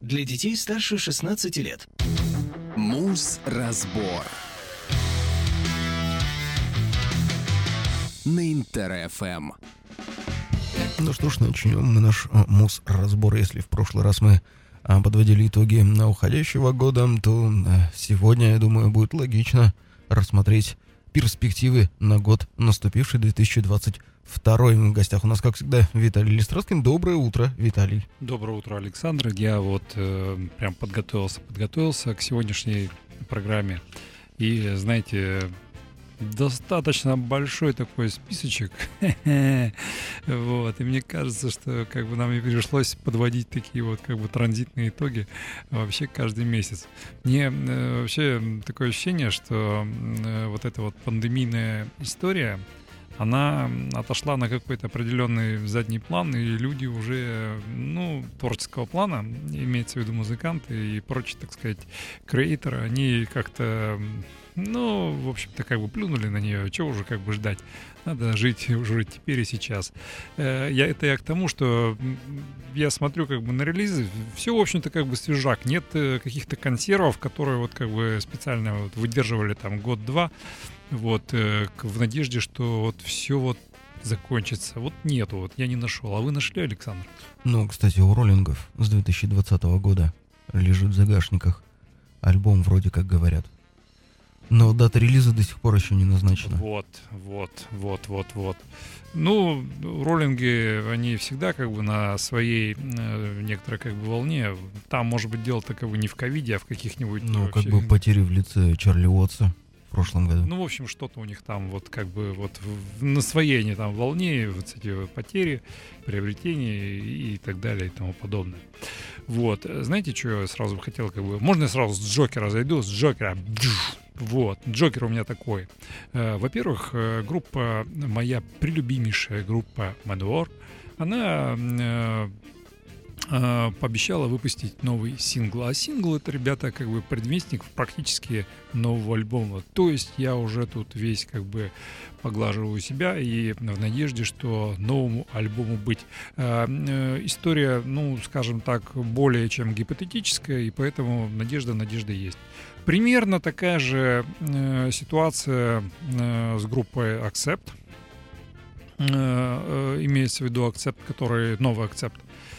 Для детей старше 16 лет. Муз-разбор на Интер-ФМ. Ну что ж, начнем мы наш муз-разбор. Если в прошлый раз мы подводили итоги на уходящего года, то сегодня, я думаю, будет логично рассмотреть перспективы на год наступивший 2022. В гостях у нас, как всегда, Виталий Листровский. Доброе утро, Виталий. Доброе утро, Александр. Я вот прям подготовился к сегодняшней программе. И, знаете, достаточно большой такой списочек. Вот. И мне кажется, что как бы нам и пришлось подводить такие вот как бы транзитные итоги вообще каждый месяц. Мне вообще такое ощущение, что вот эта вот пандемийная история, она отошла на какой-то определенный задний план, и люди уже, творческого плана, имеется в виду музыканты и прочие, так сказать, креаторы, они как-то, в общем-то, как бы плюнули на нее, чего уже как бы ждать. Надо жить уже теперь и сейчас. Я к тому, что я смотрю как бы на релизы, все, в общем-то, как бы свежак. Нет каких-то консервов, которые вот как бы специально вот выдерживали там год-два, вот, в надежде, что вот все вот закончится. Вот нету, вот я не нашел. А вы нашли, Александр? Кстати, у Роллингов с 2020 года лежит в загашниках альбом, вроде как говорят. Но дата релиза до сих пор еще не назначена. Вот. Роллинги, они всегда как бы на своей некоторой как бы волне. Там, может быть, дело-то как бы не в ковиде, а в каких-нибудь... как бы потери в лице Чарли Уотса в прошлом году. В общем, что-то у них там вот как бы вот на своей они там волне, вот эти вот потери, приобретения и так далее и тому подобное. Вот. Знаете, что я сразу хотел как бы... Можно я сразу с Джокера зайду? С Джокера... Вот, Джокер у меня такой. Во-первых, группа, моя прелюбимейшая группа Manowar, она пообещала выпустить новый сингл. А сингл — это, ребята, как бы предвестник практически нового альбома. То есть я уже тут весь как бы поглаживаю себя и в надежде, что новому альбому быть. История, скажем так, более чем гипотетическая, и поэтому надежда есть. Примерно такая же ситуация с группой Accept. Имеется в виду Accept, который новый Accept.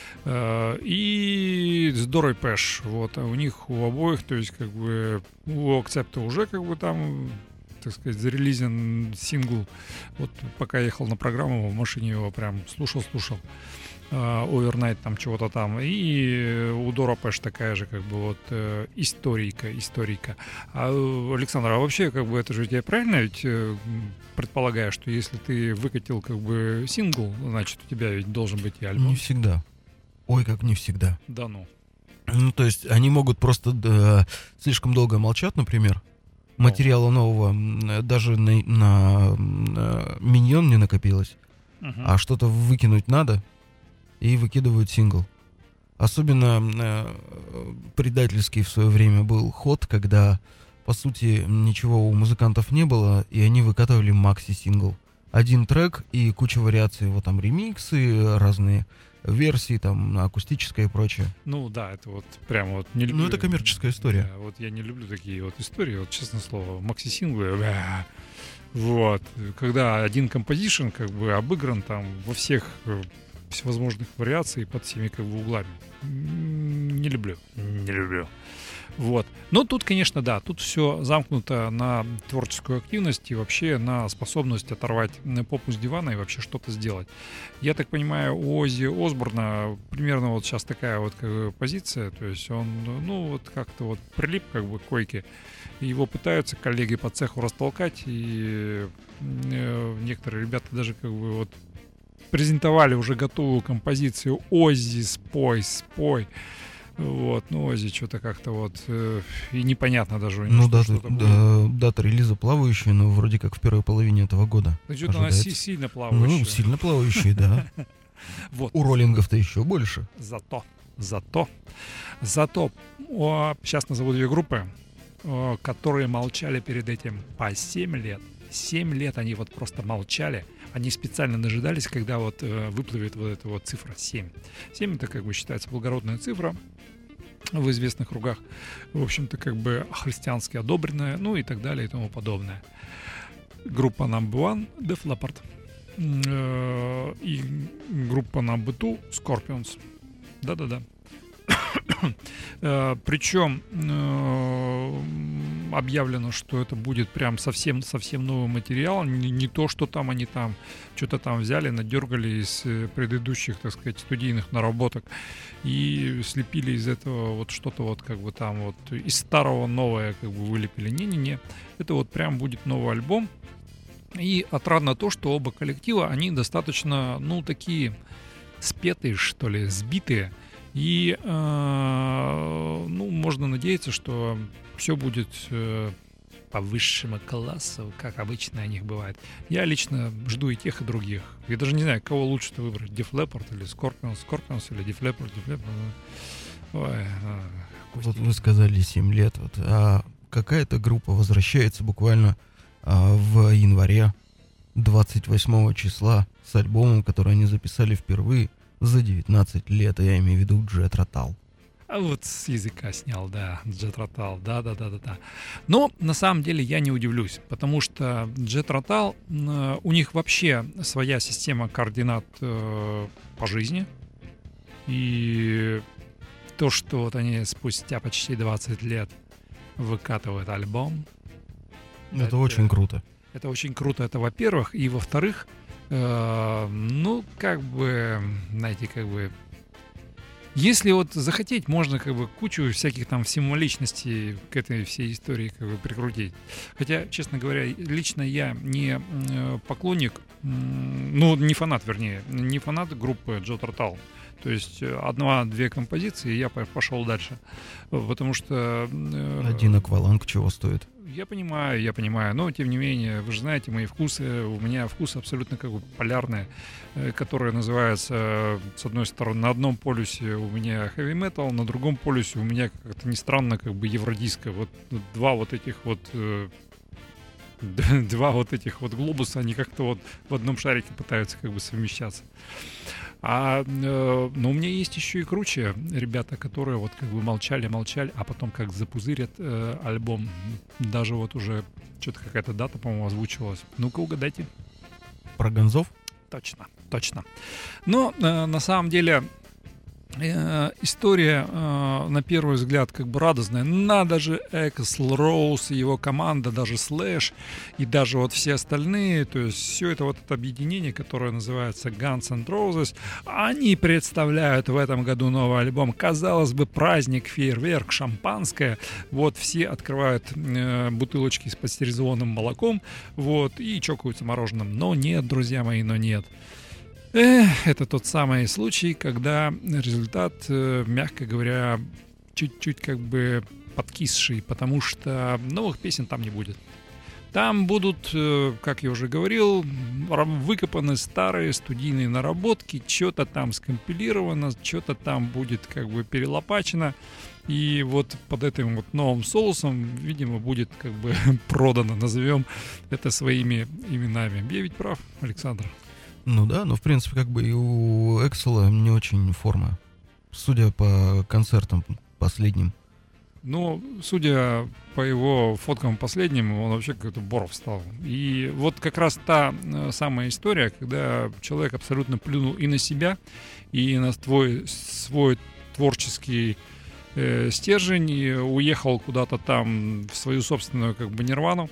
И с Дорой Пэш. Вот, а у них у обоих, то есть как бы у Accept уже как бы там, так сказать, зарелизен сингл. Вот пока я ехал на программу, в машине его прям слушал. Overnight там чего-то там. И у Дора Пэш такая же как бы вот историка. Александр, а вообще как бы это же я правильно ведь предполагаю, что если ты выкатил как бы сингл, значит у тебя ведь должен быть и альбом? Не всегда. Ой, как не всегда. Да ну. То есть они могут просто слишком долго молчать, например. Материала нового даже на миньон не накопилось. А что-то выкинуть надо. И выкидывают сингл. Особенно предательский в свое время был ход, когда, по сути, ничего у музыкантов не было, и они выкатывали макси-сингл. Один трек и куча вариаций, вот там ремиксы, разные версии, там, акустическое и прочее. Да, это вот прямо вот не люблю. Это коммерческая история. Да, вот я не люблю такие вот истории, вот честное слово, макси-синглы, вот, когда один композишн как бы обыгран там во всех всевозможных вариаций под всеми как бы углами. Не люблю. Вот. Но тут, конечно, да, тут все замкнуто на творческую активность и вообще на способность оторвать попу с дивана и вообще что-то сделать. Я так понимаю, у Оззи Осборна примерно вот сейчас такая вот как бы позиция, то есть он, вот как-то вот прилип как бы к койке, его пытаются коллеги по цеху растолкать, и некоторые ребята даже как бы вот презентовали уже готовую композицию «Оззи, спой». Вот, Оззи что-то как-то вот и непонятно даже у него. Дата релиза плавающая, но вроде как в первой половине этого года. Что-то она сильно плавающая. Сильно плавающая, да. Вот. У Роллингов-то еще больше. Зато сейчас назову две группы, которые молчали перед этим по 7 лет. 7 лет они вот просто молчали. Они специально дожидались, когда вот выплывет вот эта вот цифра 7. 7 это как бы считается благородная цифра. в известных кругах, в общем-то, как бы христиански одобренная, ну и так далее и тому подобное. Группа Number One Def Leppard и группа Number Two Scorpions. Да-да-да. Причем объявлено, что это будет прям совсем новый материал, не то, что там они там что-то там взяли, надергали из предыдущих, так сказать, студийных наработок и слепили из этого вот что-то вот как бы там вот из старого новое как бы вылепили. Не-не-не, это вот прям будет новый альбом. И отрадно то, что оба коллектива, они достаточно, ну, такие спетые, что ли, сбитые. И, ну, можно надеяться, что все будет по высшему классу, как обычно у них бывает. Я лично жду и тех, и других. Я даже не знаю, кого лучше-то выбрать. Def Leppard или Scorpions или Def Leppard. Ой, вот вы сказали 7 лет. Вот, а какая-то группа возвращается буквально в январе 28 числа с альбомом, который они записали впервые за 19 лет, я имею в виду Jet Rotal. А вот с языка снял, да, Jet Rotal, да. Но на самом деле я не удивлюсь, потому что Jet Rotal, у них вообще своя система координат по жизни. И то, что вот они спустя почти 20 лет выкатывают альбом, это очень круто. Это очень круто, это во-первых. И во-вторых, ну, как бы, знаете, как бы, если вот захотеть, можно как бы кучу всяких там символичностей к этой всей истории как бы прикрутить. Хотя, честно говоря, лично я не поклонник, ну, не фанат, вернее, не фанат группы Jet Rotal. То есть 1-2 композиции, и я пошел дальше. Потому что... Один акваланг чего стоит? Я понимаю, но тем не менее, вы же знаете мои вкусы, у меня вкусы абсолютно как бы полярные, которые называются, с одной стороны, на одном полюсе у меня heavy metal, на другом полюсе у меня, как-то не странно, как бы евродиско. Вот два вот этих вот глобуса, они как-то вот в одном шарике пытаются как бы совмещаться. Но у меня есть еще и круче ребята, которые вот как бы молчали, а потом как запузырят альбом. Даже вот уже что-то какая-то дата, по-моему, озвучивалась. Ну-ка, угадайте. Про Гонзов? Точно. Но на самом деле история, на первый взгляд, как бы радостная. Надо же, Эксл Роуз и его команда, даже Слэш и даже вот все остальные, то есть все это вот это объединение, которое называется Guns N' Roses, они представляют в этом году новый альбом. Казалось бы, праздник, фейерверк, шампанское. Вот все открывают бутылочки с пастеризованным молоком, вот, и чокаются мороженым. Но нет, друзья мои, но нет. Это тот самый случай, когда результат, мягко говоря, чуть-чуть как бы подкисший, потому что новых песен там не будет. Там будут, как я уже говорил, выкопаны старые студийные наработки, что-то там скомпилировано, что-то там будет как бы перелопачено. И вот под этим вот новым соусом, видимо, будет как бы продано, назовем это своими именами. Я ведь прав, Александр? Ну да, но в принципе как бы и у Эксела не очень форма, судя по концертам последним. Ну, судя по его фоткам последним, он вообще какой-то боров стал. И вот как раз та самая история, когда человек абсолютно плюнул и на себя, и на свой творческий стержень, и уехал куда-то там в свою собственную как бы нирвану.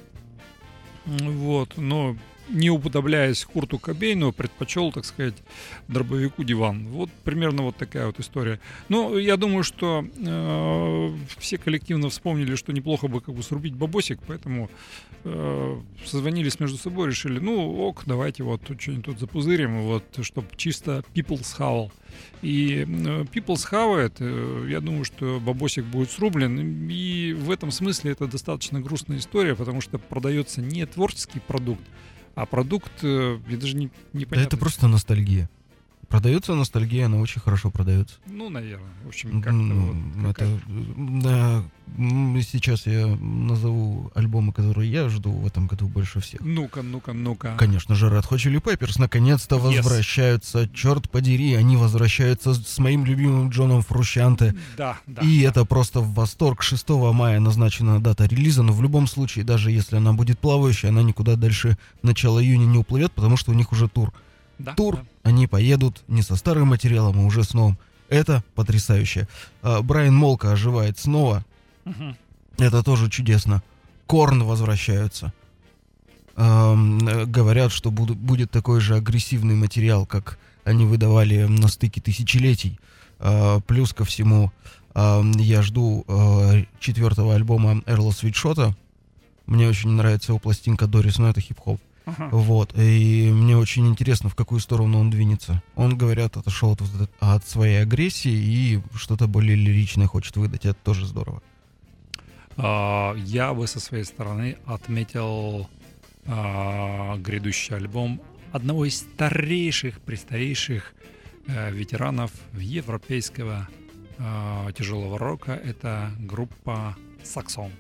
Вот, но не уподобляясь Курту Кобейну, предпочел, так сказать, дробовику диван. Вот примерно вот такая вот история. Ну, я думаю, что все коллективно вспомнили, что неплохо бы как бы срубить бабосик, поэтому созвонились между собой, решили, ну, ок, давайте вот что-нибудь тут запузырим, вот, чтобы чисто People's хавал. И People's хавает, я думаю, что бабосик будет срублен, и в этом смысле это достаточно грустная история, потому что продается не творческий продукт, а продукт, я даже не понятно. Да это просто ностальгия. Продается ностальгия, она очень хорошо продается. Ну, наверное. В общем, как-то вот... Да, сейчас я назову альбомы, которые я жду в этом году больше всех. Ну-ка. Конечно же, Red Hot Chili Peppers наконец-то возвращаются. Черт подери, они возвращаются с моим любимым Джоном Фрусciante. Да. И это просто восторг. 6 мая назначена дата релиза, но в любом случае, даже если она будет плавающей, она никуда дальше начала июня не уплывет, потому что у них уже тур. Они поедут не со старым материалом, а уже с новым. Это потрясающе. Брайан Молко оживает снова. Это тоже чудесно. Корн возвращаются. Говорят, что будет такой же агрессивный материал, как они выдавали на стыке тысячелетий. Плюс ко всему, я жду 4-го альбома Эрла Свитшота. Мне очень нравится его пластинка Дорис, но это хип-хоп. Вот, и мне очень интересно, в какую сторону он двинется. Он, говорят, отошел от своей агрессии и что-то более лиричное хочет выдать. Это тоже здорово. Я бы со своей стороны отметил грядущий альбом одного из престарейших ветеранов европейского тяжелого рока. Это группа Saxon.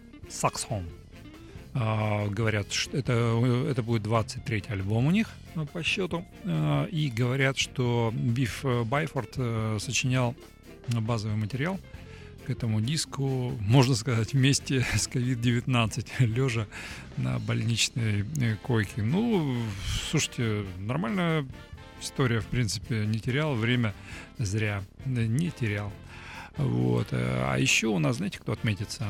Говорят, что это будет 23-й альбом у них по счету. И говорят, что Биф Байфорд сочинял базовый материал к этому диску, можно сказать, вместе с COVID-19, лежа на больничной койке. Ну, слушайте, нормальная история, в принципе, не терял время зря, не терял. Вот. А еще у нас, знаете, кто отметится?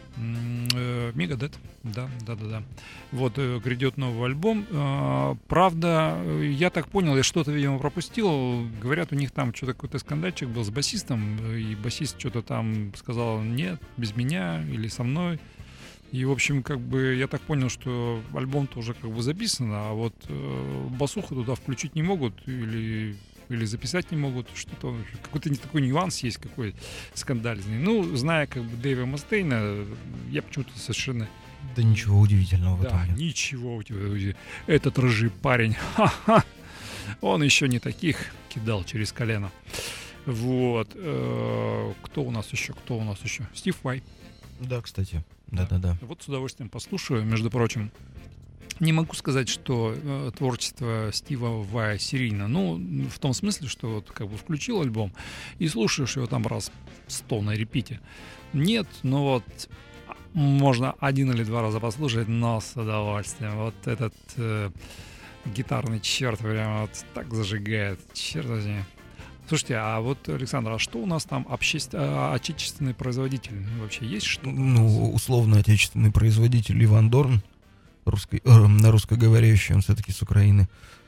Мегадет, да. Вот, грядет новый альбом. Правда, я так понял, я что-то, видимо, пропустил. Говорят, у них там что-то какой-то скандальчик был с басистом, и басист что-то там сказал: нет, без меня или со мной. И, в общем, как бы я так понял, что альбом-то уже как бы записан, а вот басуху туда включить не могут или записать не могут, что-то, какой-то такой нюанс есть, какой скандальный. Ну, зная как бы Дэйва Мастейна, я почему-то совершенно... Да ничего удивительного в этом нет. Да, ничего удивительного. Этот рыжий парень, ха-ха, он еще не таких кидал через колено. Вот. Кто у нас еще? Стив Vai. Да, кстати. Да. Вот с удовольствием послушаю, между прочим. Не могу сказать, что творчество Стива Вая серийно. Ну, в том смысле, что вот как бы включил альбом и слушаешь его там раз 100 на репите. Нет, но вот можно 1 или 2 раза послушать, но с удовольствием. Вот этот гитарный черт прямо вот так зажигает. Черт возьми. Слушайте, а вот, Александр, а что у нас там отечественный производитель? Вообще есть что-то? Ну, условно отечественный производитель Иван Дорн. Русскоговорящий, он все-таки с Украины,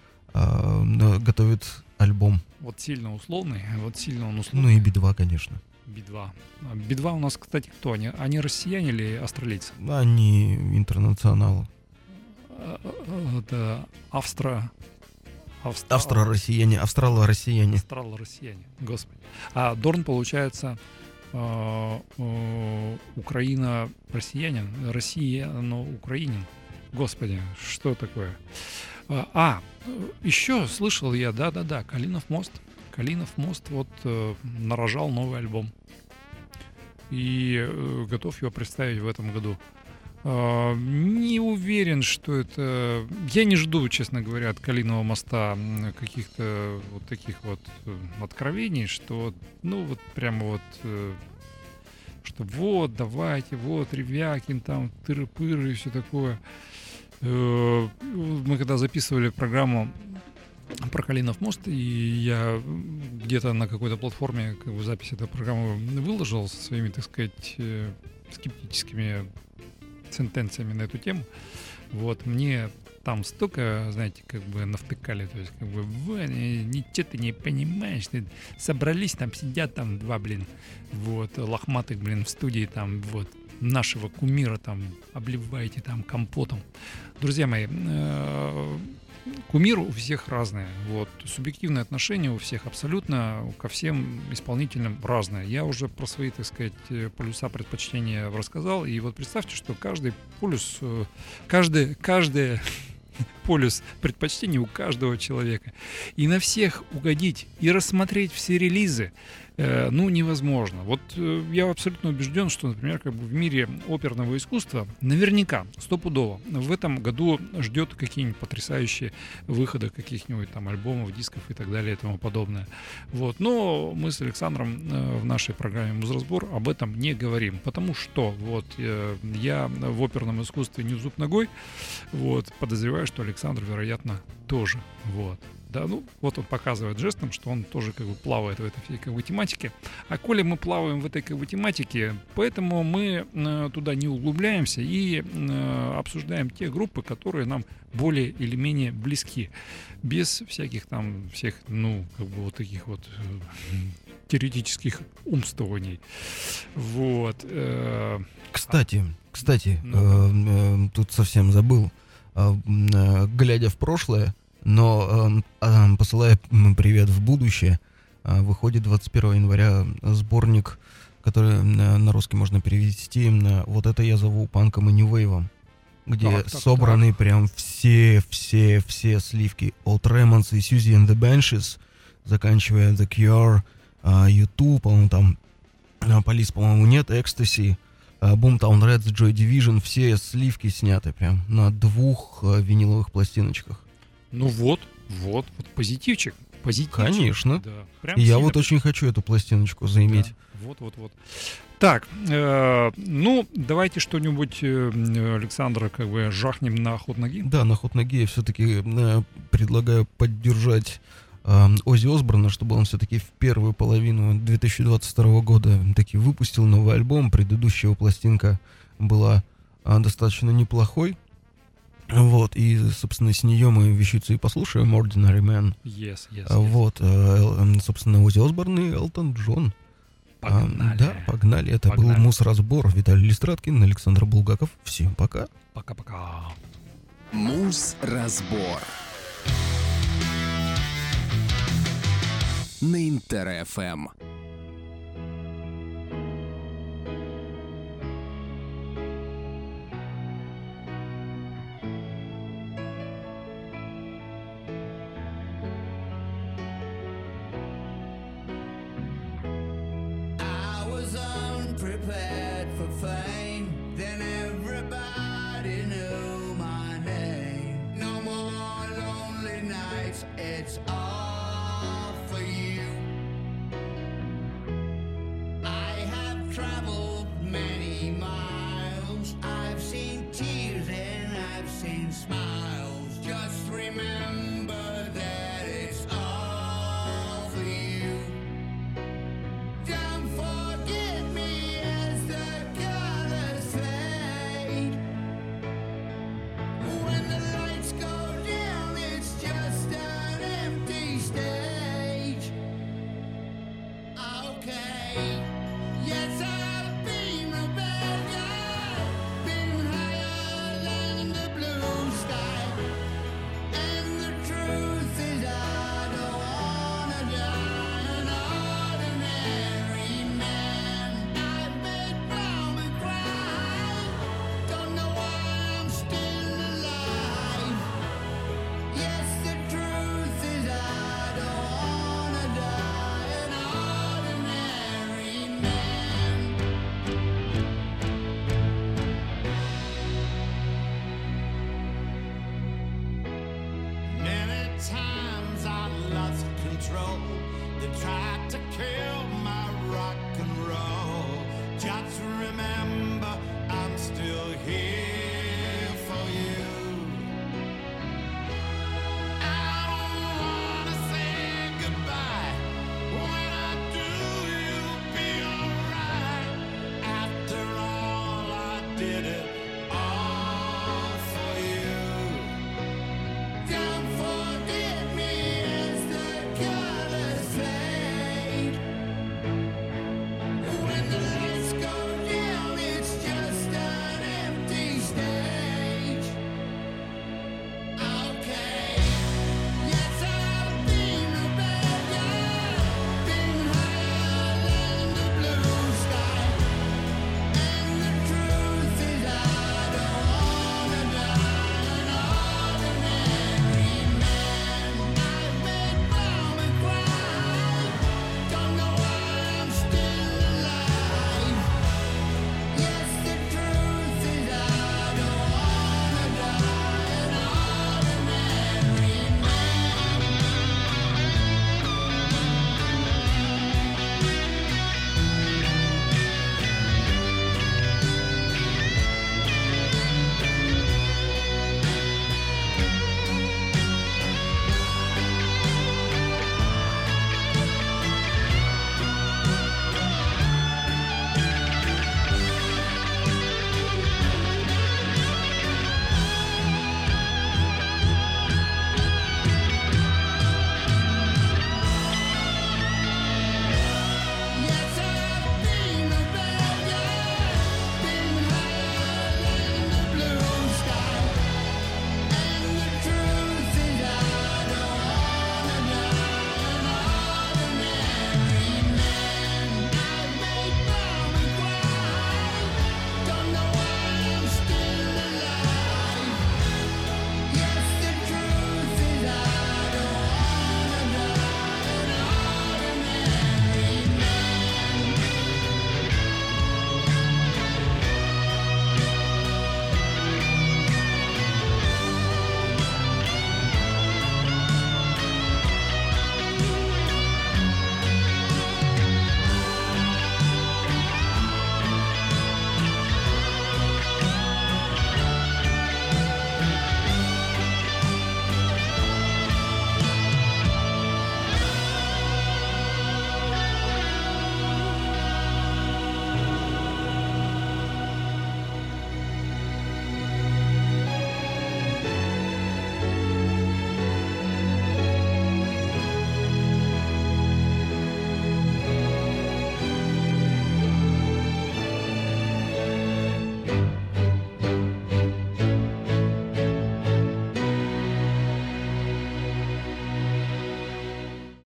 готовит альбом. Вот сильно условный, Ну и Би-2, конечно. Би-2 у нас, кстати, кто? Они россияне или австралийцы? Они интернационалы. Это австро-россияне, господи. А Дорн, получается, Украина-россиянин, Россия, но украинин. Господи, что такое? Еще слышал я, да, Калинов мост вот нарожал новый альбом. И готов его представить в этом году. Не уверен, что это... Я не жду, честно говоря, от Калинового моста каких-то вот таких вот откровений, что, ну, вот прямо вот... Что вот, давайте, вот, Ревякин, там, тыры-пыры и все такое. Мы когда записывали программу про Калинов мост, и я где-то на какой-то платформе как бы запись этой программы выложил со своими, так сказать, скептическими сентенциями на эту тему. Вот, мне там столько, знаете, как бы навтыкали, то есть, как бы, ничего ты не понимаешь, ты собрались, там сидят там 2, вот, лохматых, в студии, там, вот, нашего кумира, там, обливаете там компотом. Друзья мои, кумир у всех разное, вот, субъективное отношение у всех абсолютно ко всем исполнителям разное. Я уже про свои, так сказать, полюса предпочтения рассказал, и вот представьте, что каждый полюс, каждая полюс предпочтений у каждого человека. И на всех угодить и рассмотреть все релизы, невозможно. Вот я абсолютно убежден, что, например, как бы в мире оперного искусства наверняка, стопудово, в этом году ждет какие-нибудь потрясающие выходы каких-нибудь там альбомов, дисков и так далее и тому подобное. Вот. Но мы с Александром в нашей программе «Музразбор» об этом не говорим, потому что вот я в оперном искусстве не в зуб ногой, вот, подозреваю, что Александр, вероятно, тоже. Вот. Да, вот он показывает жестом, что он тоже как бы плавает в этой как бы тематике. А коли мы плаваем в этой как бы тематике, поэтому мы туда не углубляемся и обсуждаем те группы, которые нам более или менее близки, без всяких там всех, как бы вот таких вот теоретических умствований. Вот. Кстати, тут совсем забыл, глядя в прошлое, но посылая привет в будущее, выходит 21 января сборник, который на русский можно перевести «Вот это я зову панком и нью-вейвом», где собраны прям все сливки от Ramones и Siouxsie and the Banshees, заканчивая The Cure, U2, по-моему, там Police, по-моему, нет, Ecstasy, Boomtown Rats, Joy Division, все сливки сняты прям на 2 виниловых пластиночках. Вот позитивчик. Конечно. Да, и я вот очень хочу эту пластиночку заиметь. Да, вот. Так, давайте что-нибудь, Александра, как бы жахнем на ход ноги. Да, на ход ноги я все-таки предлагаю поддержать Оззи Осборна, чтобы он все-таки в первую половину 2022 года таки выпустил новый альбом. Предыдущая пластинка была достаточно неплохой. Вот, и, собственно, с нее мы вещицу и послушаем, Ordinary Man. Yes. Вот, собственно, Оззи Осборн и Элтон Джон. Погнали. Да, погнали. Это был Муз-разбор. Виталий Листраткин, Александр Булгаков. Всем пока. Пока-пока. Муз-разбор на Интер-ФМ. Prepared for fame, then